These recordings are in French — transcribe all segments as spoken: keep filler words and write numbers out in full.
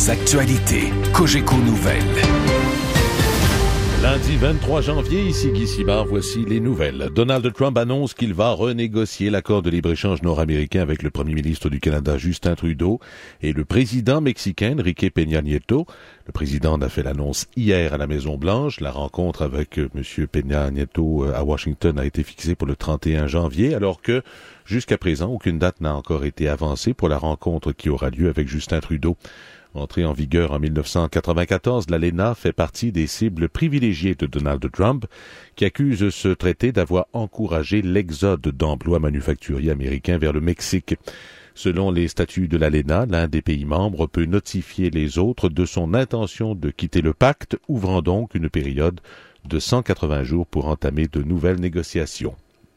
Les actualités Cogeco Nouvelles. Lundi vingt-trois janvier, ici Guy Simard, voici les nouvelles. Donald Trump annonce qu'il va renégocier l'accord de libre-échange nord-américain avec le premier ministre du Canada, Justin Trudeau, et le président mexicain, Enrique Peña Nieto. Le président en a fait l'annonce hier à la Maison-Blanche. La rencontre avec M. Peña Nieto à Washington a été fixée pour le trente et un janvier, alors que, jusqu'à présent, aucune date n'a encore été avancée pour la rencontre qui aura lieu avec Justin Trudeau. Entrée en vigueur en dix-neuf cent quatre-vingt-quatorze, l'A L E N A fait partie des cibles privilégiées de Donald Trump, qui accuse ce traité d'avoir encouragé l'exode d'emplois manufacturiers américains vers le Mexique. Selon les statuts de l'A L E N A, l'un des pays membres peut notifier les autres de son intention de quitter le pacte, ouvrant donc une période de cent quatre-vingts jours pour entamer de nouvelles négociations.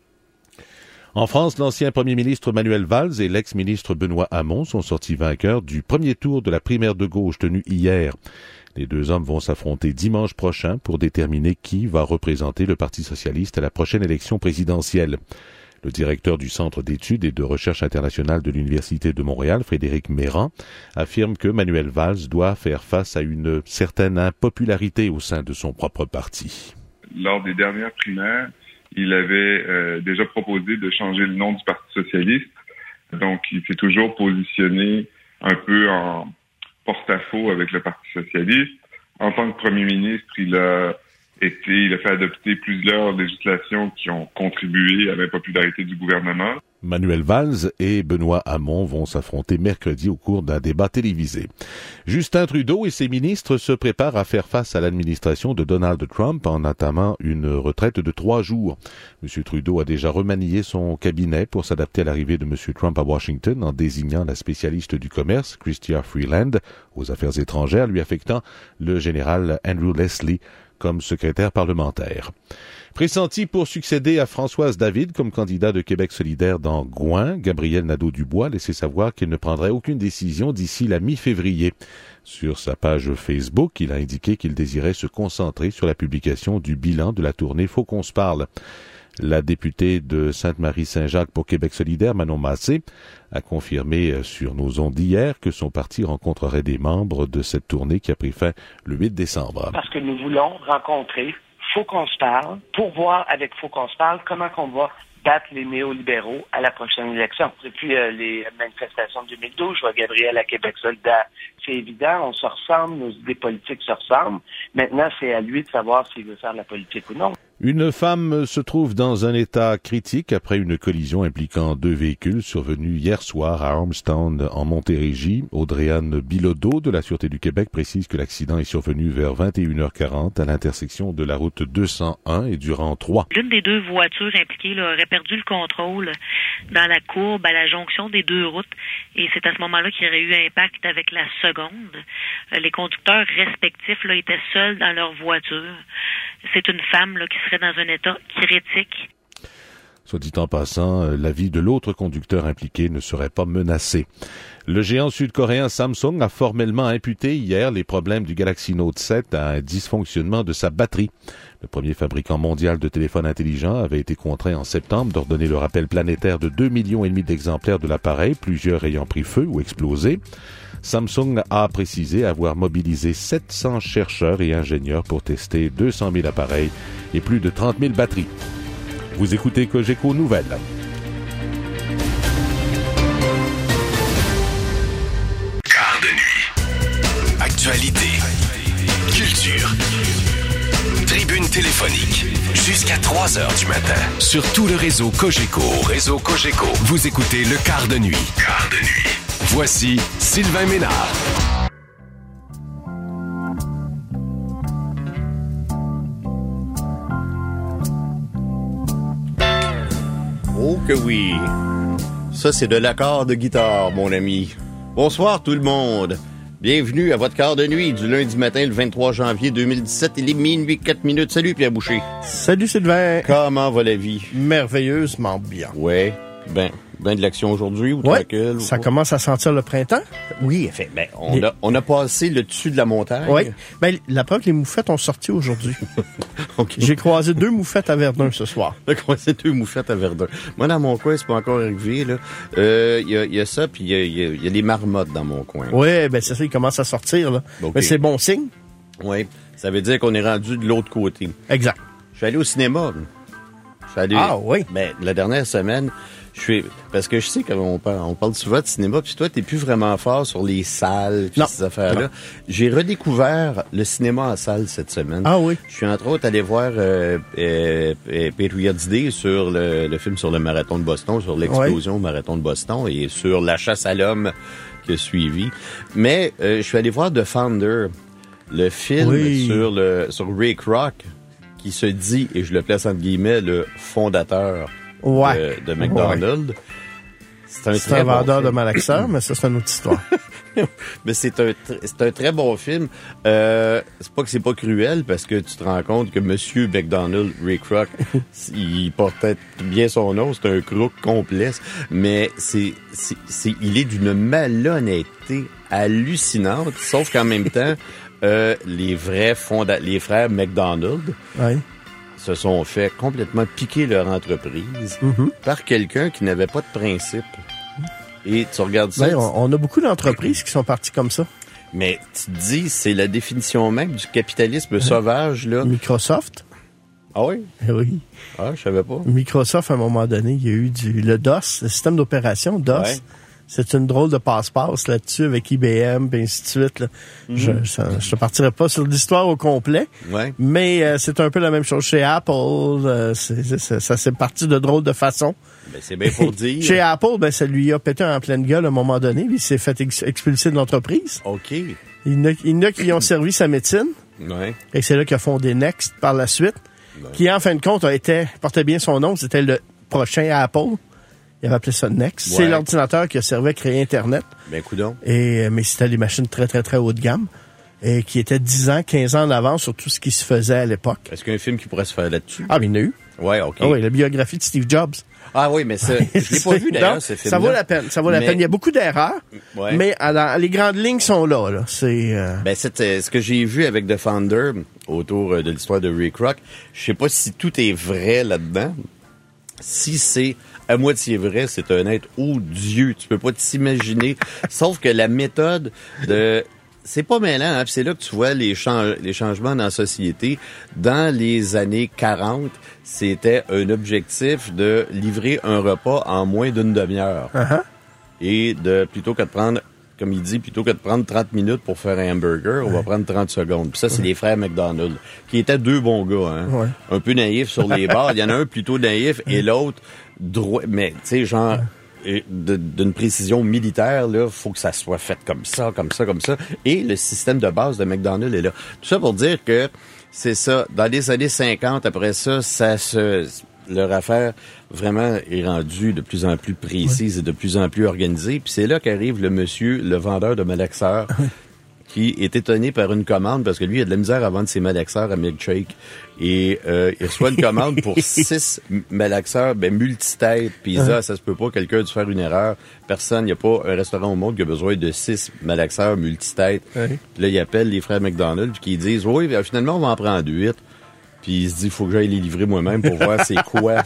En France, l'ancien premier ministre Manuel Valls et l'ex-ministre Benoît Hamon sont sortis vainqueurs du premier tour de la primaire de gauche tenue hier. Les deux hommes vont s'affronter dimanche prochain pour déterminer qui va représenter le Parti socialiste à la prochaine élection présidentielle. Le directeur du Centre d'études et de recherche internationale de l'Université de Montréal, Frédéric Mérand, affirme que Manuel Valls doit faire face à une certaine impopularité au sein de son propre parti. Lors des dernières primaires, il avait euh, déjà proposé de changer le nom du Parti socialiste. Donc, il s'est toujours positionné un peu en porte-à-faux avec le Parti socialiste. En tant que premier ministre, il a été, il a fait adopter plusieurs législations qui ont contribué à l'impopularité du gouvernement. Manuel Valls et Benoît Hamon vont s'affronter mercredi au cours d'un débat télévisé. Justin Trudeau et ses ministres se préparent à faire face à l'administration de Donald Trump en entamant une retraite de trois jours. M. Trudeau a déjà remanié son cabinet pour s'adapter à l'arrivée de M. Trump à Washington en désignant la spécialiste du commerce, Chrystia Freeland, aux affaires étrangères, lui affectant le général Andrew Leslie comme secrétaire parlementaire. Pressenti pour succéder à Françoise David comme candidat de Québec solidaire dans Gouin, Gabriel Nadeau-Dubois a laissé savoir qu'il ne prendrait aucune décision d'ici la mi-février. Sur sa page Facebook, il a indiqué qu'il désirait se concentrer sur la publication du bilan de la tournée Faut qu'on se parle. La députée de Sainte-Marie-Saint-Jacques pour Québec solidaire, Manon Massé, a confirmé sur nos ondes d'hier que son parti rencontrerait des membres de cette tournée qui a pris fin le huit décembre. Parce que nous voulons rencontrer Faut qu'on se parle, pour voir avec Faut qu'on se parle comment qu'on va battre les néolibéraux à la prochaine élection. Depuis euh, les manifestations de deux mille douze, je vois Gabriel à Québec solidaire. C'est évident, on se ressemble, nos idées politiques se ressemblent. Maintenant, c'est à lui de savoir s'il veut faire de la politique ou non. Une femme se trouve dans un état critique après une collision impliquant deux véhicules survenue hier soir à Ormstown en Montérégie. Audrey-Anne Bilodeau de la Sûreté du Québec précise que l'accident est survenu vers vingt et une heures quarante à l'intersection de la route deux cent un et du rang trois. L'une des deux voitures impliquées là, aurait perdu le contrôle dans la courbe à la jonction des deux routes et c'est à ce moment-là qu'il y aurait eu impact avec la seconde. Les conducteurs respectifs là, étaient seuls dans leur voiture. C'est une femme là, qui serait dans un état critique. Soit dit en passant, la vie de l'autre conducteur impliqué ne serait pas menacée. Le géant sud-coréen Samsung a formellement imputé hier les problèmes du Galaxy Note sept à un dysfonctionnement de sa batterie. Le premier fabricant mondial de téléphones intelligents avait été contraint en septembre d'ordonner le rappel planétaire de deux millions et demi d'exemplaires de l'appareil, plusieurs ayant pris feu ou explosé. Samsung a précisé avoir mobilisé sept cents chercheurs et ingénieurs pour tester deux cent mille appareils et plus de trente mille batteries. Vous écoutez Cogeco Nouvelles. Quart de nuit. Actualité. Culture. Tribune téléphonique. Jusqu'à trois heures du matin. Sur tout le réseau Cogeco. Réseau Cogeco. Vous écoutez le Quart de nuit. Quart de nuit. Voici Sylvain Ménard. Oh que oui. Ça, c'est de l'accord de guitare, mon ami. Bonsoir tout le monde. Bienvenue à votre quart de nuit du lundi matin, le vingt-trois janvier deux mille dix-sept. Il est minuit quatre minutes. Salut Pierre Boucher. Salut Sylvain. Comment va la vie? Merveilleusement bien. Ouais. Ben, ben de l'action aujourd'hui ou ouais, tranquille? Ça ou... commence à sentir le printemps. Oui, fait, ben, on, les... a, on a passé le dessus de la montagne. Oui. Ben, la preuve que les moufettes ont sorti aujourd'hui. Okay. J'ai croisé deux moufettes à Verdun ce soir. J'ai croisé deux moufettes à Verdun. Moi, dans mon coin, c'est pas encore arrivé, là. Il euh, y, a, y a ça, puis il y a, y, a, y a les marmottes dans mon coin. Oui, ben c'est ça, ils commencent à sortir, là. Okay. Mais c'est bon signe. Oui. Ça veut dire qu'on est rendu de l'autre côté. Exact. Je suis allé au cinéma. Je suis allé. Ah oui. Ben, la dernière semaine, je suis. Parce que je sais qu'on parle, on parle souvent de cinéma, puis toi, t'es plus vraiment fort sur les salles, puis ces affaires-là. Non. J'ai redécouvert le cinéma en salle cette semaine. Ah oui. Je suis entre autres allé voir euh, euh, euh, Patriots Day sur le, le film sur le marathon de Boston, sur l'explosion oui. au marathon de Boston et sur la chasse à l'homme qui a suivi. Mais euh, je suis allé voir The Founder, le film oui. sur le sur Ray Kroc, qui se dit, et je le place entre guillemets, le fondateur ouais. de, de McDonald's. Ouais. C'est un, c'est un vendeur film. de malaxeurs, mais ça, c'est une autre histoire. Mais c'est un, c'est un très bon film. Euh, c'est pas que c'est pas cruel, parce que tu te rends compte que Monsieur McDonald, Ray Kroc, il portait bien son nom, c'est un crook complet, mais c'est, c'est, c'est, il est d'une malhonnêteté hallucinante, sauf qu'en même temps, euh, les vrais fonda- les frères McDonald, oui. se sont fait complètement piquer leur entreprise mm-hmm. par quelqu'un qui n'avait pas de principe. Et tu regardes ça... Ben, on, on a beaucoup d'entreprises qui sont parties comme ça. Mais tu te dis, c'est la définition même du capitalisme sauvage, là. Microsoft. Ah oui? Oui. Ah, je savais pas. Microsoft, à un moment donné, il y a eu du, le DOS, le système d'opération DOS. Ouais. C'est une drôle de passe-passe là-dessus avec I B M et ainsi de suite. Là. Mm-hmm. Je, ça, je te partirai pas sur l'histoire au complet, ouais. mais euh, c'est un peu la même chose chez Apple. Euh, c'est, c'est, ça s'est parti de drôle de façon. Ben, c'est bien pour dire. Chez Apple, ben, ça lui a pété en pleine gueule à un moment donné. Il s'est fait ex- expulser de l'entreprise. OK. Il y en a, il y en a qui ont servi sa médecine. Ouais. Et c'est là qu'il a fondé Next par la suite, ouais. qui en fin de compte a été, portait bien son nom. C'était le prochain Apple. Il avait appelé ça Next. Ouais. C'est l'ordinateur qui a servi à créer Internet. Ben, coudonc. Et, mais c'était des machines très, très, très haut de gamme. Et qui étaient dix ans, quinze ans en avance sur tout ce qui se faisait à l'époque. Est-ce qu'il y a un film qui pourrait se faire là-dessus? Ah, mais il y en a eu. Ouais, OK. Ah oui, la biographie de Steve Jobs. Ah oui, mais ça, je l'ai pas vu d'ailleurs, ce film-là. Ça vaut la peine, ça vaut mais... la peine. Il y a beaucoup d'erreurs, ouais. mais alors, les grandes lignes sont là. là. C'est, euh... ben, c'est euh, ce que j'ai vu avec The Founder autour euh, de l'histoire de Ray Kroc. Je sais pas si tout est vrai là-dedans. Si c'est à moitié vrai, c'est un être odieux. Tu peux pas t'imaginer. Sauf que la méthode de... C'est pas mêlant, hein? Puis c'est là que tu vois les, change... les changements dans la société. Dans les années quarante, c'était un objectif de livrer un repas en moins d'une demi-heure. Uh-huh. Et de, plutôt que de prendre, comme il dit, plutôt que de prendre trente minutes pour faire un hamburger, ouais. on va prendre trente secondes. Puis ça, c'est ouais. les frères McDonald, qui étaient deux bons gars, hein? Ouais. Un peu naïfs sur les bords. Il y en a un plutôt naïf et l'autre droit, mais tu sais, genre... Et de, d'une précision militaire, là, faut que ça soit fait comme ça, comme ça, comme ça. Et le système de base de McDonald's est là. Tout ça pour dire que c'est ça. Dans les années cinquante, après ça, ça se, leur affaire vraiment est rendue de plus en plus précise oui. et de plus en plus organisée. Puis c'est là qu'arrive le monsieur, le vendeur de malaxeurs, oui. qui est étonné par une commande parce que lui, il a de la misère à vendre ses malaxeurs à milkshake. Et euh, il reçoit une commande pour six malaxeurs ben, multitêtes. Puis il dit, ah, ça se peut pas, quelqu'un a dû faire une erreur. Personne, il n'y a pas un restaurant au monde qui a besoin de six malaxeurs multitêtes. Oui. Puis là, il appelle les frères McDonald puis ils disent, oui, ben, finalement, on va en prendre huit. Puis il se dit, il faut que j'aille les livrer moi-même pour voir c'est quoi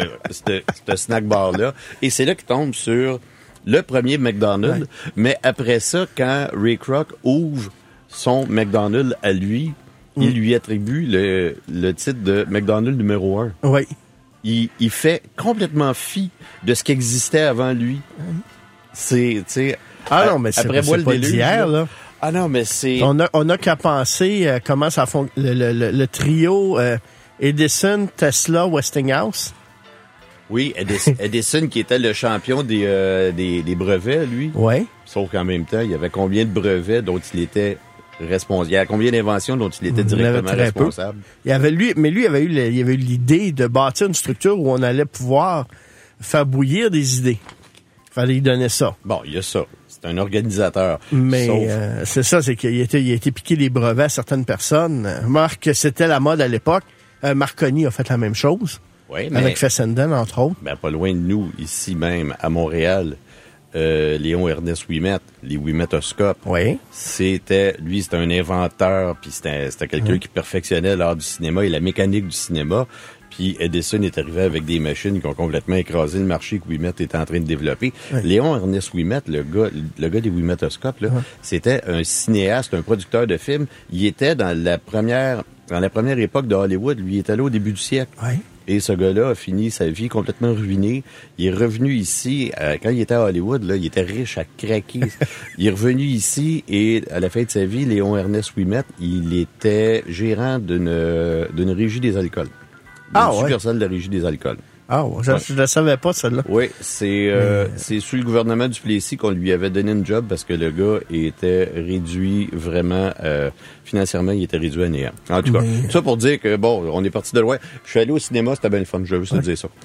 ce snack bar-là. Et c'est là qu'il tombe sur le premier McDonald's. Ouais. Mais après ça, quand Ray Kroc ouvre son McDonald's à lui, mm. il lui attribue le, le titre de McDonald's numéro un. Oui. Il, il fait complètement fi de ce qui existait avant lui. Mm. C'est, tu sais... Ah non, mais c'est, après moi, c'est le pas d'hier, là. Ah non, mais c'est... On a, on a qu'à penser euh, comment ça fonctionne, le, le, le, le trio euh, Edison, Tesla, Westinghouse. Oui, Edison, Edison qui était le champion des, euh, des, des brevets, lui. Oui. Sauf qu'en même temps, il y avait combien de brevets dont il était responsable? Il y avait combien d'inventions dont il était directement il responsable? Peu. Il y avait lui, mais lui, il avait eu, le, il avait eu l'idée de bâtir une structure où on allait pouvoir faire bouillir des idées. Il fallait lui donner ça. Bon, il y a ça. C'est un organisateur. Mais Sauf... euh, c'est ça, c'est qu'il a été, il a été piqué les brevets à certaines personnes. Marc, c'était la mode à l'époque. Euh, Marconi a fait la même chose. Oui, mais... Avec Fessenden, entre autres. Ben, pas loin de nous, ici même, à Montréal, euh, Léon Ernest Ouimet, les Ouimetoscopes. Oui. C'était, lui, c'était un inventeur, puis c'était, c'était quelqu'un mmh. qui perfectionnait l'art du cinéma et la mécanique du cinéma. Puis Edison est arrivé avec des machines qui ont complètement écrasé le marché que Ouimet était en train de développer. Oui. Léon Ernest Ouimet, le gars, le gars des Ouimetoscopes, là, oui. c'était un cinéaste, un producteur de films. Il était dans la première, dans la première époque de Hollywood. Lui, il était là au début du siècle. Oui. Et ce gars-là a fini sa vie complètement ruinée. Il est revenu ici, euh, quand il était à Hollywood, là, il était riche à craquer. Il est revenu ici et à la fin de sa vie, Léon Ernest Ouimet, il était gérant d'une, d'une régie des alcools. Ah, une ouais. succursale de la régie des alcools. Ah, ouais. Je ne ouais. la savais pas, celle-là. Oui, c'est, euh, Mais... c'est sous le gouvernement du Plessis qu'on lui avait donné une job parce que le gars était réduit vraiment, euh, financièrement, il était réduit à néant. En tout cas, Mais... ça pour dire que, bon, on est parti de loin. Je suis allé au cinéma, c'était bien le fun, je veux juste ouais. te dire ça.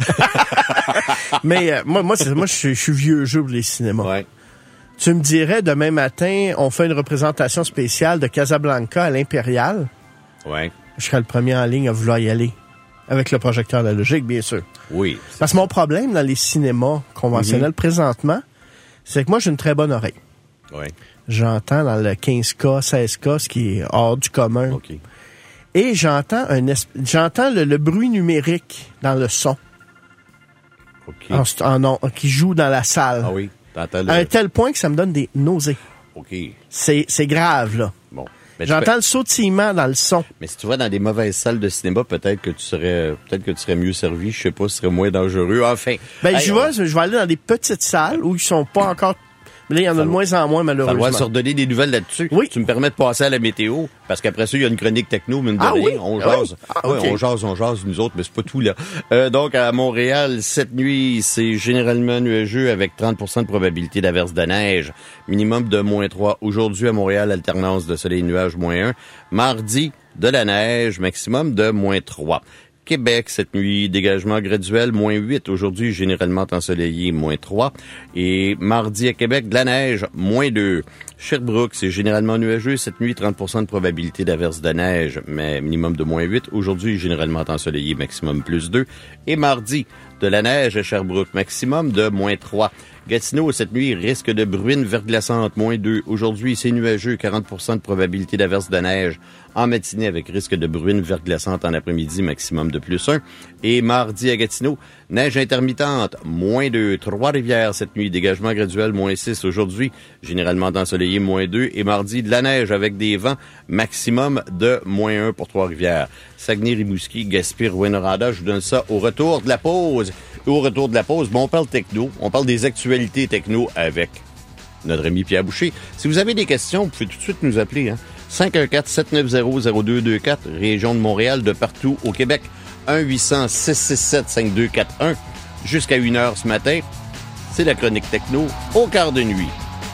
Mais euh, moi, moi, c'est, moi je, suis, je suis vieux jeu pour les cinémas. Ouais. Tu me dirais, demain matin, on fait une représentation spéciale de Casablanca à l'Impérial. Ouais. Je serais le premier en ligne à vouloir y aller. Avec le projecteur analogique, bien sûr. Oui. Parce que mon problème dans les cinémas conventionnels mm-hmm. présentement, c'est que moi, j'ai une très bonne oreille. Oui. J'entends dans le quinze K, seize K, ce qui est hors du commun. OK. Et j'entends un esp... j'entends le, le bruit numérique dans le son. OK. En, en, en, qui joue dans la salle. Ah oui. T'entends le... À un tel point que ça me donne des nausées. OK. C'est, c'est grave, là. Bon. Mais j'entends peux... le sautillement dans le son. Mais si tu vas dans des mauvaises salles de cinéma, peut-être que tu serais, peut-être que tu serais mieux servi. Je sais pas, ce serait moins dangereux. Enfin. Ben, hey, je on... vais, je vais aller dans des petites salles où ils sont pas encore. Mais là, il y en a de moins en moins, malheureusement. Ça doit se redonner des nouvelles là-dessus. Oui. Tu me permets de passer à la météo, parce qu'après ça, il y a une chronique techno, mine de ah, rien. Oui? On jase. Ah, okay. Oui, on jase, on jase, nous autres, mais c'est pas tout, là. Euh, donc, à Montréal, cette nuit, c'est généralement nuageux avec trente pour cent de probabilité d'averse de neige. Minimum de moins trois. Aujourd'hui, à Montréal, alternance de soleil-nuage, moins un. Mardi, de la neige, maximum de moins trois. Québec, cette nuit, dégagement graduel, moins huit. Aujourd'hui, généralement ensoleillé, moins trois. Et mardi à Québec, de la neige, moins deux. Sherbrooke, c'est généralement nuageux. Cette nuit, trente pour cent de probabilité d'averse de neige, mais minimum de moins huit. Aujourd'hui, généralement ensoleillé, maximum plus deux. Et mardi, de la neige à Sherbrooke, maximum de moins trois. Gatineau, cette nuit, risque de bruine verglaçante, moins deux. Aujourd'hui, c'est nuageux, quarante pour cent de probabilité d'averse de neige. En matinée, avec risque de bruine verglaçante en après-midi, maximum de plus un. Et mardi à Gatineau, neige intermittente, moins deux. Trois-Rivières, cette nuit, dégagement graduel, moins six. Aujourd'hui, généralement ensoleillé, moins deux. Et mardi, de la neige avec des vents, maximum de moins un pour Trois-Rivières. Saguenay-Rimouski, Gaspé, Rouyn-Noranda, je vous donne ça au retour de la pause. Au retour de la pause, bon, on parle techno, on parle des actualités techno avec notre ami Pierre Boucher. Si vous avez des questions, vous pouvez tout de suite nous appeler. Hein? cinq un quatre, sept neuf zéro, zéro deux deux quatre, région de Montréal, de partout au Québec. un huit cents, six six sept, cinq deux quatre un. Jusqu'à une heure ce matin, c'est la chronique techno au quart de nuit.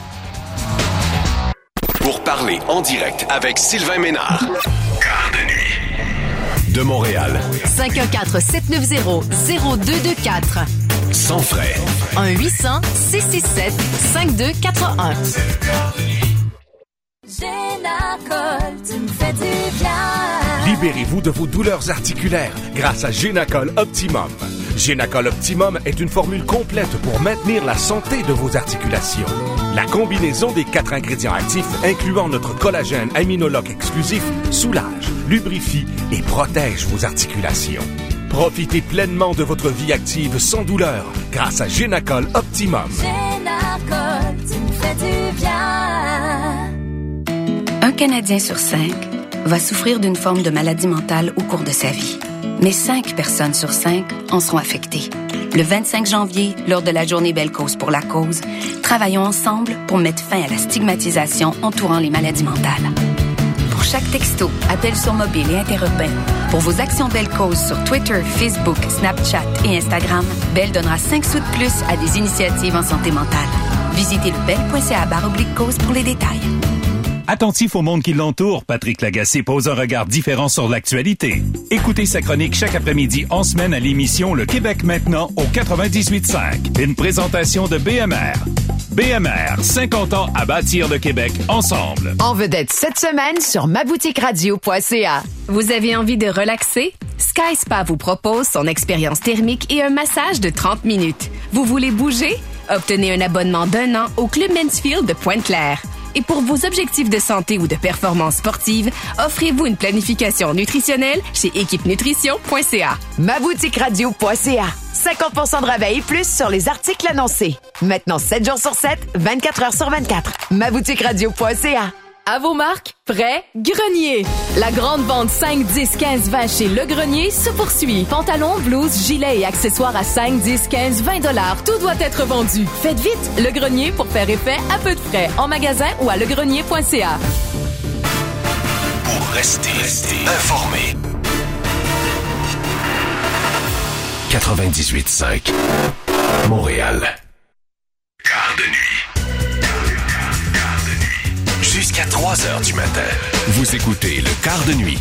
Pour parler en direct avec Sylvain Ménard. Quart de nuit. De Montréal. cinq un quatre, sept neuf zéro, zéro deux deux quatre. Sans frais. un huit cents, six six sept, cinq deux quatre un. Génacol, tu me fais du bien. Libérez-vous de vos douleurs articulaires grâce à Génacol Optimum. Génacol Optimum est une formule complète pour maintenir la santé de vos articulations. La combinaison des quatre ingrédients actifs, incluant notre collagène aminologue exclusif, soulage, lubrifie et protège vos articulations. Profitez pleinement de votre vie active sans douleur grâce à Génacol Optimum. Génacol, tu me fais du bien. Un Canadien sur cinq va souffrir d'une forme de maladie mentale au cours de sa vie. Mais cinq personnes sur cinq en seront affectées. Le vingt-cinq janvier, lors de la journée Belle Cause pour la cause, travaillons ensemble pour mettre fin à la stigmatisation entourant les maladies mentales. Pour chaque texto, appel sur mobile et interurbain, pour vos actions Belle Cause sur Twitter, Facebook, Snapchat et Instagram, Belle donnera cinq sous de plus à des initiatives en santé mentale. Visitez le belle point c a barre oblique cause pour les détails. Attentif au monde qui l'entoure, Patrick Lagacé pose un regard différent sur l'actualité. Écoutez sa chronique chaque après-midi en semaine à l'émission Le Québec maintenant au quatre-vingt-dix-huit cinq. Une présentation de B M R. B M R, cinquante ans à bâtir le Québec ensemble. En vedette cette semaine sur ma boutique radio point c a. Vous avez envie de relaxer? Sky Spa vous propose son expérience thermique et un massage de trente minutes. Vous voulez bouger? Obtenez un abonnement d'un an au Club Mansfield de Pointe-Claire. Et pour vos objectifs de santé ou de performance sportive, offrez-vous une planification nutritionnelle chez équipe nutrition point c a. ma boutique radio point c a. cinquante pour cent de rabais et plus sur les articles annoncés. Maintenant sept jours sur sept, vingt-quatre heures sur vingt-quatre. ma boutique radio point c a. À vos marques, prêt, Grenier. La grande vente cinq, dix, quinze, vingt chez Le Grenier se poursuit. Pantalons, blouses, gilets et accessoires à cinq, dix, quinze, vingt dollars. Tout doit être vendu. Faites vite, Le Grenier pour faire effet à peu de frais. En magasin ou à legrenier point c a. Pour rester, rester informé. quatre-vingt-dix-huit cinq Montréal. Quart de nuit. Jusqu'à trois heures du matin. Vous écoutez le Quart de nuit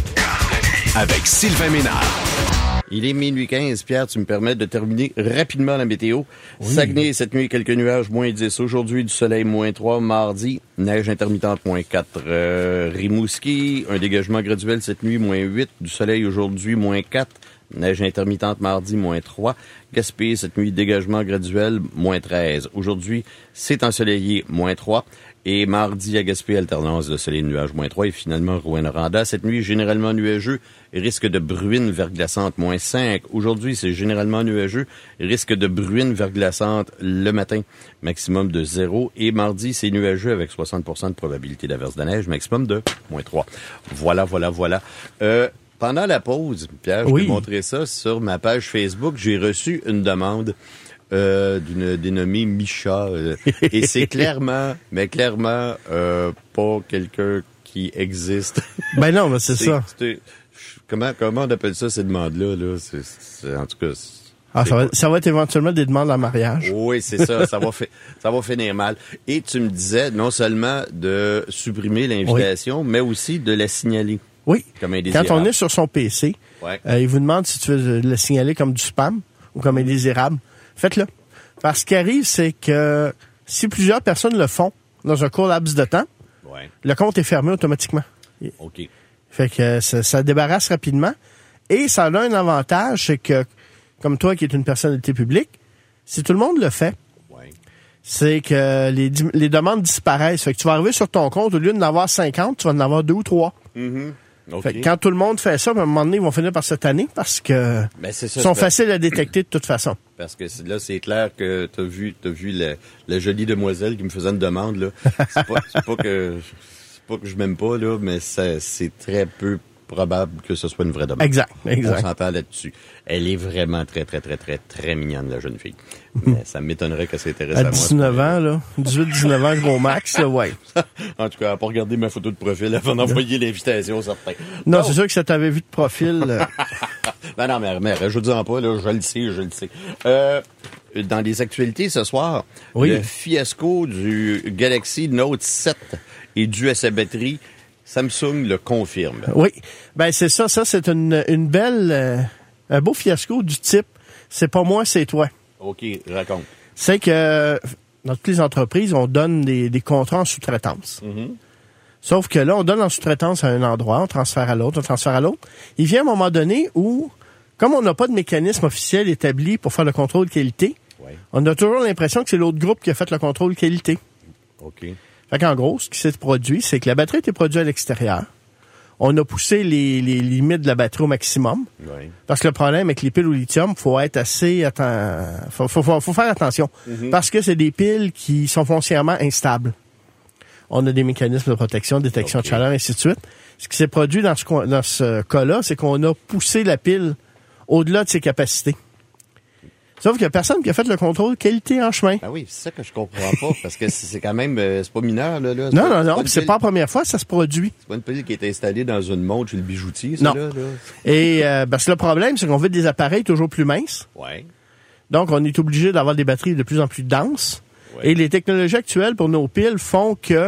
avec Sylvain Ménard. Il est minuit quinze. Pierre, tu me permets de terminer rapidement la météo. Oui. Saguenay, cette nuit, quelques nuages, moins dix. Aujourd'hui, du soleil, moins trois. Mardi, neige intermittente, moins quatre. Euh, Rimouski, un dégagement graduel cette nuit, moins huit. Du soleil aujourd'hui, moins quatre. Neige intermittente mardi, moins trois. Gaspé, cette nuit, dégagement graduel, moins treize. Aujourd'hui, c'est ensoleillé, moins trois. Et mardi, à Gaspé, alternance de soleil et nuages, moins trois. Et finalement, Rouyn-Noranda, cette nuit, généralement nuageux. Risque de bruine verglaçante, moins cinq. Aujourd'hui, c'est généralement nuageux. Risque de bruine verglaçante le matin, maximum de zéro. Et mardi, c'est nuageux avec soixante pour cent de probabilité d'averse de neige, maximum de moins trois. Voilà, voilà, voilà. Euh, pendant la pause, Pierre, je oui. vais montrer ça sur ma page Facebook. J'ai reçu une demande Euh, d'une dénommée Micha. Euh, et c'est clairement, mais clairement, euh, pas quelqu'un qui existe. Ben non, mais c'est, c'est ça. C'est, comment, comment on appelle ça, ces demandes-là, là? C'est, c'est, en tout cas, ah, ça va, ça va être éventuellement des demandes en mariage. Oui, c'est ça. ça va fi- ça va finir mal. Et tu me disais non seulement de supprimer l'invitation, oui. mais aussi de la signaler. Oui. Comme indésirable. Quand on est sur son P C, ouais. euh, il vous demande si tu veux le signaler comme du spam ou comme indésirable. Faites-le. Parce que ce qui arrive, c'est que si plusieurs personnes le font dans un court laps de temps, ouais. le compte est fermé automatiquement. OK. Fait que ça, ça débarrasse rapidement. Et ça a un avantage, c'est que, comme toi qui es une personnalité publique, si tout le monde le fait, ouais. c'est que les, les demandes disparaissent. Fait que tu vas arriver sur ton compte, au lieu d'en avoir cinquante, tu vas en avoir deux ou trois. Mm-hmm. Okay. Fait que quand tout le monde fait ça, à un moment donné, ils vont finir par se tanner parce que ben c'est ça, ils sont c'est faciles à détecter de toute façon. Parce que là, c'est clair que t'as vu, t'as vu la, la jolie demoiselle qui me faisait une demande, là. C'est pas, c'est pas que, c'est pas que je m'aime pas, là, mais ça, c'est très peu probable que ce soit une vraie demande. Exact, exact. On s'entend là-dessus. Elle est vraiment très, très, très, très, très mignonne, la jeune fille. Mais ça m'étonnerait qu'elle s'intéresse à, à moi. À dix-neuf ans, là. dix-huit dix-neuf ans, gros max, là, ouais. En tout cas, elle n'a pas regardé ma photo de profil avant d'envoyer l'invitation, certain. Non, donc, c'est sûr que ça t'avait vu de profil. Euh... ben non, mais, mais rajoute-en pas, là. Je le sais, je le sais. Euh, dans les actualités ce soir, oui. le fiasco du Galaxy Note sept et dû à sa batterie. Samsung le confirme. Oui. Ben, c'est ça. Ça, c'est une, une belle, euh, un beau fiasco du type, c'est pas moi, c'est toi. OK, raconte. C'est que, dans toutes les entreprises, on donne des, des contrats en sous-traitance. Mm-hmm. Sauf que là, on donne en sous-traitance à un endroit, on transfère à l'autre, on transfère à l'autre. Il vient un moment donné où, comme on n'a pas de mécanisme officiel établi pour faire le contrôle qualité, ouais. on a toujours l'impression que c'est l'autre groupe qui a fait le contrôle qualité. OK. Fait qu'en gros, ce qui s'est produit, c'est que la batterie a été produite à l'extérieur. On a poussé les, les limites de la batterie au maximum. Oui. Parce que le problème avec les piles au lithium, faut être assez atten... faut, faut, faut, faut faire attention. Mm-hmm. Parce que c'est des piles qui sont foncièrement instables. On a des mécanismes de protection, de détection okay. de chaleur, et ainsi de suite. Ce qui s'est produit dans ce, dans ce cas-là, c'est qu'on a poussé la pile au-delà de ses capacités. Sauf qu'il n'y a personne qui a fait le contrôle qualité en chemin. Ah oui, c'est ça que je comprends pas, parce que c'est quand même, euh, c'est pas mineur, là. là. Non, pas, non, non, c'est, c'est pas la première fois que ça se produit. C'est pas une pile qui est installée dans une montre chez le bijoutier, ça, non. là, là. Et, euh, parce que le problème, c'est qu'on veut des appareils toujours plus minces. Ouais. Donc, on est obligé d'avoir des batteries de plus en plus denses. Ouais. Et les technologies actuelles pour nos piles font que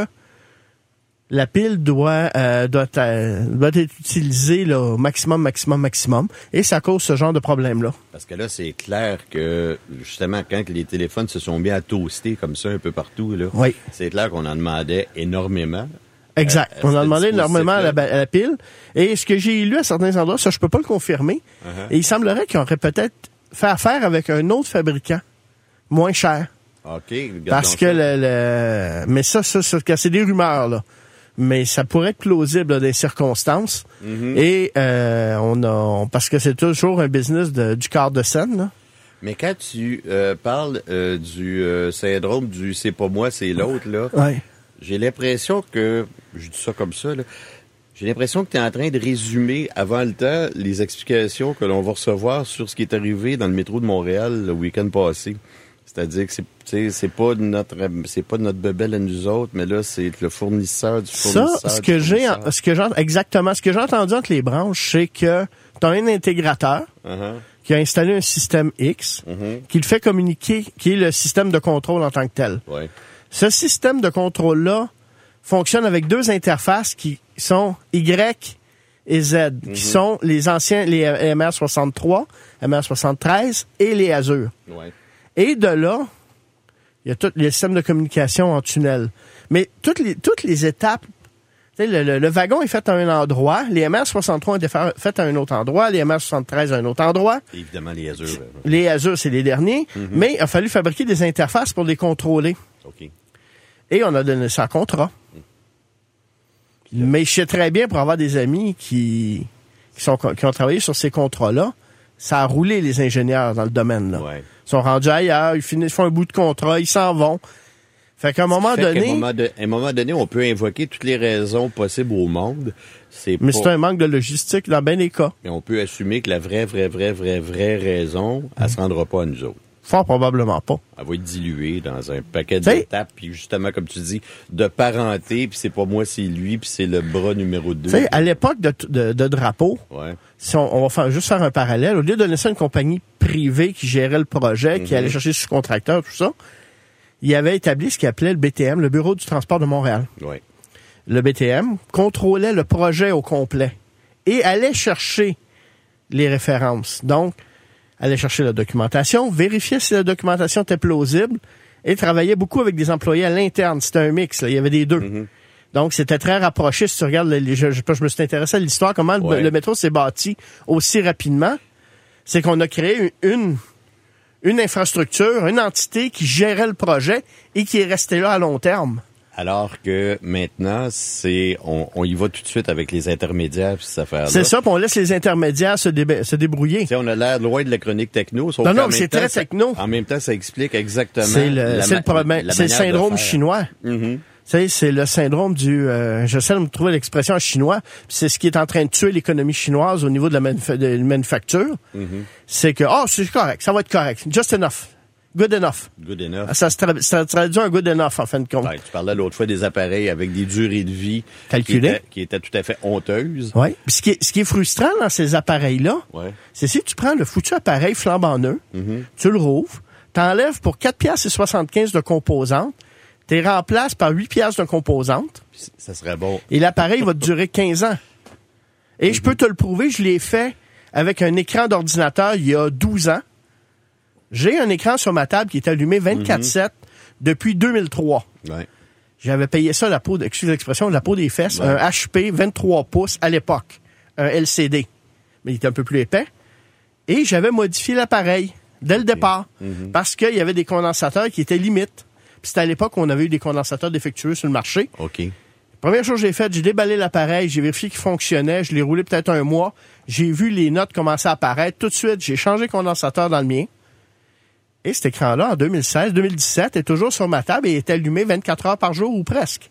la pile doit, euh, doit, euh, doit être utilisée là, au maximum, maximum, maximum. Et ça cause ce genre de problème-là. Parce que là, c'est clair que, justement, quand les téléphones se sont mis à toaster comme ça un peu partout, là, oui. c'est clair qu'on en demandait énormément Exact. À, à on a demandé énormément à la, dispositif-là. à la pile. Et ce que j'ai lu à certains endroits, ça, je peux pas le confirmer. Uh-huh. Et il semblerait qu'on aurait peut-être fait affaire avec un autre fabricant, moins cher. OK. regardons Parce que ça. le, le... Mais ça, ça, ça, c'est des rumeurs, là. Mais ça pourrait être plausible, là, des circonstances. Mhm. Et euh, on a... Parce que c'est toujours un business de, du quart de scène, là. Mais quand tu euh, parles euh, du euh, syndrome du c'est pas moi, c'est l'autre, là, Ouais. j'ai l'impression que, je dis ça comme ça, là, j'ai l'impression que tu es en train de résumer avant le temps les explications que l'on va recevoir sur ce qui est arrivé dans le métro de Montréal le week-end passé. C'est-à-dire que c'est, tu sais, c'est pas notre, c'est pas notre bebelle à nous autres, mais là, c'est le fournisseur du fournisseur. Ça, ce du que j'ai, fournisseur. ce que j'ai, exactement, ce que j'ai entendu entre les branches, c'est que tu as un intégrateur Uh-huh. qui a installé un système X, Mhm. qui le fait communiquer, qui est le système de contrôle en tant que tel. Ouais. Ce système de contrôle-là fonctionne avec deux interfaces qui sont Y et Z, Mhm. qui sont les anciens, les M R soixante-trois, M R soixante-treize et les Azure. Ouais. Et de là, il y a tous les systèmes de communication en tunnel. Mais toutes les, toutes les étapes, tu sais, le, le, le wagon est fait à un endroit, les M R soixante-trois ont été fa- faits à un autre endroit, les M R soixante-treize à un autre endroit. Évidemment, les Azure. euh, Les Azure, c'est les derniers. Mhm. Mais il a fallu fabriquer des interfaces pour les contrôler. OK. Et on a donné ça en contrat. Mais je sais très bien, pour avoir des amis qui, qui, sont, qui ont travaillé sur ces contrats-là, ça a roulé les ingénieurs dans le domaine. Là. Ouais. Ils sont rendus ailleurs, ils finissent, font un bout de contrat, ils s'en vont. Fait qu'à un moment Fait qu'à donné... un moment, de- à un moment donné, on peut invoquer toutes les raisons possibles au monde. C'est Mais pas- c'est un manque de logistique dans bien des cas. Mais on peut assumer que la vraie, vraie, vraie, vraie, vraie raison, elle se rendra pas à nous autres. Fort probablement pas. Elle va être diluée dans un paquet T'sais- d'étapes, puis justement, comme tu dis, de parenté, puis c'est pas moi, c'est lui, puis c'est le bras numéro deux. Tu sais, à l'époque de, de, de Drapeau, Ouais. si on, on va faire, juste faire un parallèle, au lieu de donner ça à une compagnie privée qui gérait le projet, qui Mhm. allait chercher sous-contracteurs, tout ça, il avait établi ce qu'il appelait le B T M, le Bureau du transport de Montréal. Ouais. Le B T M contrôlait le projet au complet et allait chercher les références. Donc, allait chercher la documentation, vérifier si la documentation était plausible et travaillait beaucoup avec des employés à l'interne. C'était un mix, là. Il y avait des deux. Mhm. Donc, c'était très rapproché. Si tu regardes, les, je, je, je me suis intéressé à l'histoire, comment le- Ouais. le, métro s'est bâti aussi rapidement. C'est qu'on a créé une, une infrastructure, une entité qui gérait le projet et qui est restée là à long terme. Alors que maintenant, c'est on, on y va tout de suite avec les intermédiaires, puis cette affaire-là. C'est ça, puis on laisse les intermédiaires se, débra- se débrouiller. Tu sais, on a l'air loin de la chronique techno. Sauf Non, qu'en non, même c'est temps, très ça- techno. En même temps, ça explique exactement C'est le, la c'est ma- le problème, la c'est le manière de syndrome faire. chinois. Mhm. Tu sais, c'est le syndrome du... Euh, j'essaie de me trouver l'expression en chinois. Puis c'est ce qui est en train de tuer l'économie chinoise au niveau de la manufa- de la manufacture. Mhm. C'est que, oh, c'est correct, ça va être correct. Just enough. Good enough. Good enough. Ça se tra- ça traduit un good enough, en fin de compte. Ouais, tu parlais l'autre fois des appareils avec des durées de vie Calculées. qui étaient, qui étaient tout à fait honteuses. Ouais. Puis ce qui est, ce qui est frustrant dans ces appareils-là, Ouais. c'est si tu prends le foutu appareil flambant neuf, Mhm. tu le rouvres, t'enlèves pour quatre piastres et soixante-quinze de composantes, t'es remplaces par huit piastres de composantes, Puis ça serait bon. et l'appareil va te durer quinze ans. Et je peux te le prouver, je l'ai fait avec un écran d'ordinateur il y a douze ans. J'ai un écran sur ma table qui est allumé vingt-quatre sept depuis deux mille trois. Ouais. J'avais payé ça, la peau, de- excuse l'expression, la peau des fesses, Ouais. un H P vingt-trois pouces à l'époque, un L C D. Mais il était un peu plus épais. Et j'avais modifié l'appareil dès le départ Mhm. parce qu'il y avait des condensateurs qui étaient limites. Puis c'était à l'époque où on avait eu des condensateurs défectueux sur le marché. OK. Première chose que j'ai faite, j'ai déballé l'appareil, j'ai vérifié qu'il fonctionnait, je l'ai roulé peut-être un mois, j'ai vu les notes commencer à apparaître. Tout de suite, j'ai changé le condensateur dans le mien. Et cet écran-là, en deux mille seize, deux mille dix-sept, est toujours sur ma table et est allumé vingt-quatre heures par jour ou presque.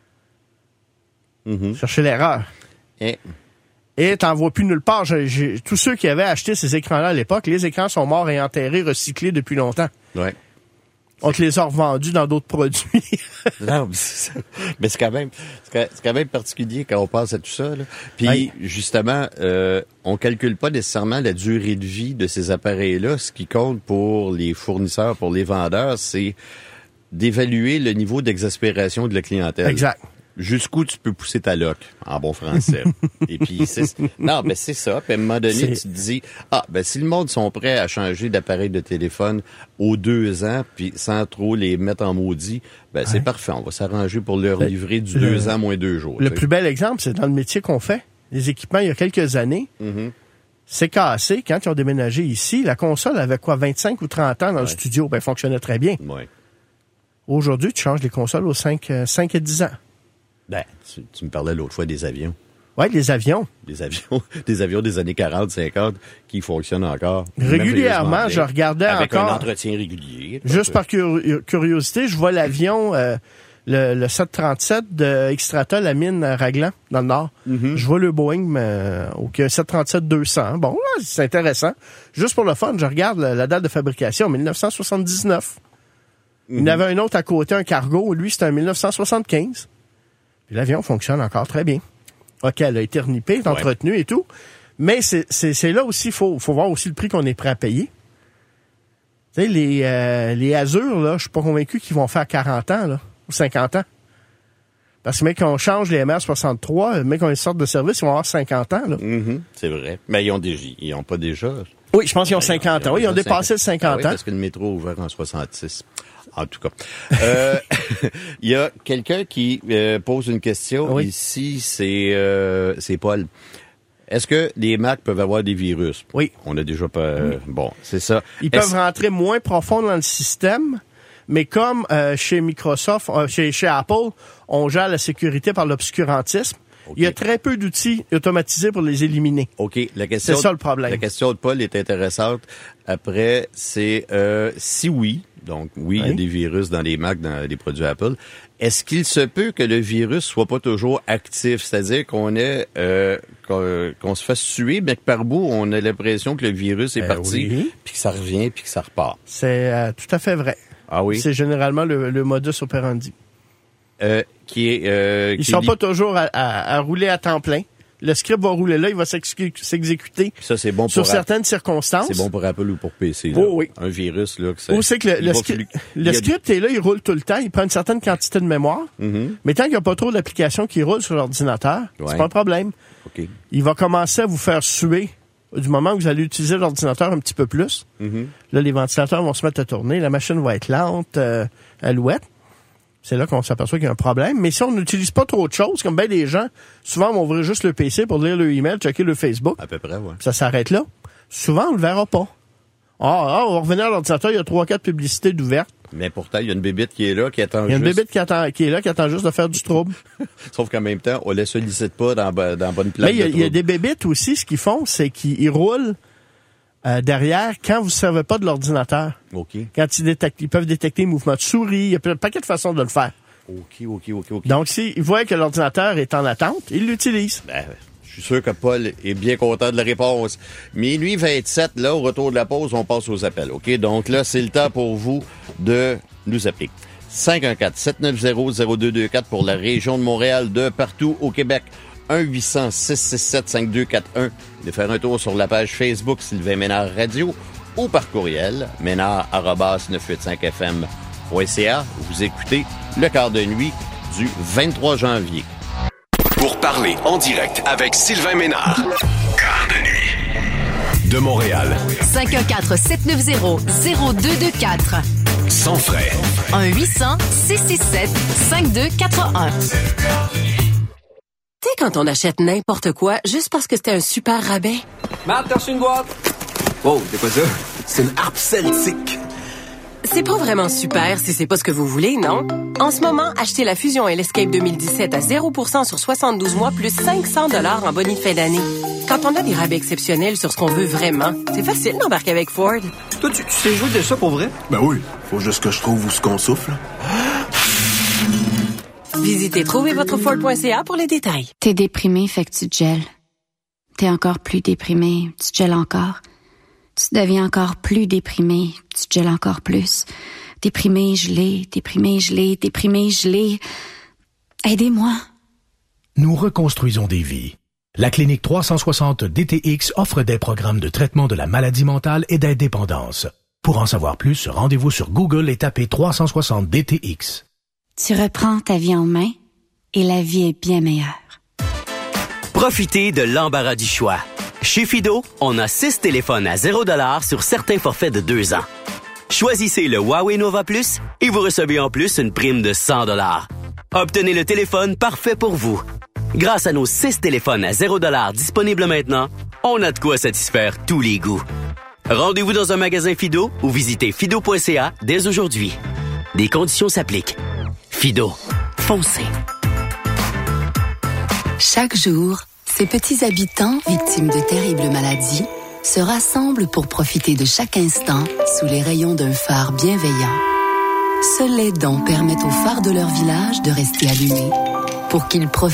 Mhm. Cherchez l'erreur. Et Et t'en vois plus nulle part. J'ai- j'ai- tous ceux qui avaient acheté ces écrans-là à l'époque, les écrans sont morts et enterrés, recyclés depuis longtemps. ouais. On te les a revendus dans d'autres produits. Non, mais c'est ça. Mais c'est quand même, c'est quand- c'est quand même particulier quand on pense à tout ça, là. Puis, Oui. justement, euh, on calcule pas nécessairement la durée de vie de ces appareils-là. Ce qui compte pour les fournisseurs, pour les vendeurs, c'est d'évaluer le niveau d'exaspération de la clientèle. Exact. Jusqu'où tu peux pousser ta loc, en bon français. Et puis, c'est, non, ben c'est ça. Puis à un moment donné, c'est... tu te dis, ah, ben si le monde sont prêts à changer d'appareil de téléphone aux deux ans, puis sans trop les mettre en maudit, ben ouais. c'est parfait. On va s'arranger pour leur livrer du le, deux ans moins deux jours. Le t'sais. plus bel exemple, c'est dans le métier qu'on fait. Les équipements, il y a quelques années, mm-hmm. c'est cassé. Quand ils ont déménagé ici, la console avait quoi, vingt-cinq ou trente ans dans ouais. le studio? Ben, elle fonctionnait très bien. Ouais. Aujourd'hui, tu changes les consoles aux cinq et dix ans. Ben, tu, tu me parlais l'autre fois des avions. Oui, les avions. Des avions, des avions des années quarante, cinquante qui fonctionnent encore. Régulièrement, je regardais avec encore. Avec un entretien régulier. Juste par cur- curiosité, je vois l'avion, euh, le, le sept cent trente-sept de Extrata, la mine Raglan, dans le Nord. Mm-hmm. Je vois le Boeing, euh, au sept cent trente-sept deux cents. Bon, là, c'est intéressant. Juste pour le fun, je regarde la, la date de fabrication, dix-neuf cent soixante-dix-neuf. Mm-hmm. Il y en avait un autre à côté, un cargo. Lui, c'était en dix-neuf cent soixante-quinze. Puis l'avion fonctionne encore très bien. OK, elle a été renippée, est entretenue ouais. et tout. Mais c'est, c'est, c'est là aussi, il faut, faut voir aussi le prix qu'on est prêt à payer. Tu sais, les, euh, les Azure, là, je suis pas convaincu qu'ils vont faire quarante ans, là, ou cinquante ans. Parce que, mec, qu'on change les M R soixante-trois, mec, qu'on les sorte de service, ils vont avoir cinquante ans, là. Mm-hmm, c'est vrai. Mais ils ont déjà, ils ont pas déjà. Oui, je pense qu'ils ont cinquante ans. Oui, ils ont dépassé le cinquante ans. Ah oui, parce que le métro a ouvert en soixante-six. En tout cas, euh, il y a quelqu'un qui euh, pose une question. Oui. Ici, c'est euh, c'est Paul. Est-ce que les Macs peuvent avoir des virus? Oui. On a déjà pas... Euh, oui. Bon, c'est ça. Ils Est-ce... peuvent rentrer moins profond dans le système, mais comme euh, chez Microsoft, euh, chez, chez Apple, on gère la sécurité par l'obscurantisme, okay. Il y a très peu d'outils automatisés pour les éliminer. OK. La question, c'est ça le problème. La question de Paul est intéressante. Après, c'est euh, si oui... Donc, oui, oui, il y a des virus dans les Macs, dans les produits Apple. Est-ce qu'il se peut que le virus soit pas toujours actif? C'est-à-dire qu'on est, euh, qu'on, qu'on se fasse tuer, mais que par bout, on a l'impression que le virus est euh, parti, oui. puis que ça revient, puis que ça repart. C'est euh, tout à fait vrai. Ah oui? C'est généralement le, le modus operandi. Euh, qui est... Euh, Ils qui sont est... pas toujours à, à, à rouler à temps plein. Le script va rouler là, il va s'exécuter ça, c'est bon pour sur Apple. Certaines circonstances. C'est bon pour Apple ou pour P C. Là. Oh, oui. Un virus, là, que ça... Ou c'est que le, le, scri- plus... le script est là, il roule tout le temps, il prend une certaine quantité de mémoire, mm-hmm. mais tant qu'il n'y a pas trop d'applications qui roulent sur l'ordinateur, ouais. c'est pas un problème. Okay. Il va commencer à vous faire suer du moment où vous allez utiliser l'ordinateur un petit peu plus. Mm-hmm. Là, les ventilateurs vont se mettre à tourner, la machine va être lente, euh, alouette. C'est là qu'on s'aperçoit qu'il y a un problème. Mais si on n'utilise pas trop de choses, comme bien des gens, souvent, vont ouvrir juste le P C pour lire le email, checker le Facebook. À peu près, oui. Ça s'arrête là. Souvent, on le verra pas. Ah, ah, on va revenir à l'ordinateur, il y a trois, quatre publicités d'ouvertes. Mais pourtant, il y a une bébite qui est là, qui attend juste... Il y a une bébite qui, attend, qui est là, qui attend juste de faire du trouble. Sauf qu'en même temps, on les sollicite pas dans, dans bonne place. Mais il y, a, il y a des bébites aussi, ce qu'ils font, c'est qu'ils roulent Euh, derrière, quand vous ne servez pas de l'ordinateur, okay. quand ils, détectent, ils peuvent détecter les mouvements de souris, il y a un paquet de façons de le faire. OK, OK, OK, OK. Donc, s'ils voient que l'ordinateur est en attente, ils l'utilisent. Ben, je suis sûr que Paul est bien content de la réponse. Minuit vingt-sept, là, au retour de la pause, on passe aux appels, OK? Donc là, c'est le temps pour vous de nous appeler. cinq un quatre, sept neuf zéro, zéro deux deux quatre pour la région de Montréal, de partout au Québec. un huit cents, six six sept, cinq deux quatre un. De faire un tour sur la page Facebook Sylvain Ménard Radio ou par courriel ménard arobase neuf cent quatre-vingt-cinq F M point C A. Vous écoutez le quart de nuit du vingt-trois janvier. Pour parler en direct avec Sylvain Ménard. Quart de nuit. De Montréal. cinq un quatre, sept neuf zéro, zéro deux deux quatre. Sans frais. un huit cents, six six sept, cinq deux quatre un. Tu sais, quand on achète n'importe quoi, juste parce que c'était un super rabais. Marthe, t'as reçu une boîte? Oh, c'est quoi ça? C'est une harpe celtique. C'est pas vraiment super si c'est pas ce que vous voulez, non? En ce moment, achetez la Fusion et l'Escape deux mille dix-sept à zéro pour cent sur soixante-douze mois plus cinq cents dollars en bonus fin d'année. Quand on a des rabais exceptionnels sur ce qu'on veut vraiment, c'est facile d'embarquer avec Ford. Toi, tu, tu sais jouer de ça pour vrai? Ben oui. Faut juste que je trouve où ce qu'on souffle. Visitez trouver votre ford point c a pour les détails. T'es déprimé, fait que tu te gèles. T'es encore plus déprimé, tu te gèles encore. Tu deviens encore plus déprimé, tu te gèles encore plus. Déprimé, gelé, déprimé, gelé, déprimé, gelé. Aidez-moi. Nous reconstruisons des vies. La clinique trois cent soixante D T X offre des programmes de traitement de la maladie mentale et d'indépendance. Pour en savoir plus, rendez-vous sur Google et tapez trois cent soixante D T X. Tu reprends ta vie en main et la vie est bien meilleure. Profitez de l'embarras du choix. Chez Fido, on a six téléphones à zéro dollar sur certains forfaits de deux ans. Choisissez le Huawei Nova Plus et vous recevez en plus une prime de cent dollars. Obtenez le téléphone parfait pour vous. Grâce à nos six téléphones à zéro dollar disponibles maintenant, on a de quoi satisfaire tous les goûts. Rendez-vous dans un magasin Fido ou visitez fido point c a dès aujourd'hui. Des conditions s'appliquent. Fido, foncez. Chaque jour, ces petits habitants victimes de terribles maladies se rassemblent pour profiter de chaque instant sous les rayons d'un phare bienveillant. Seuls les dons permettent au phare de leur village de rester allumé pour qu'ils profitent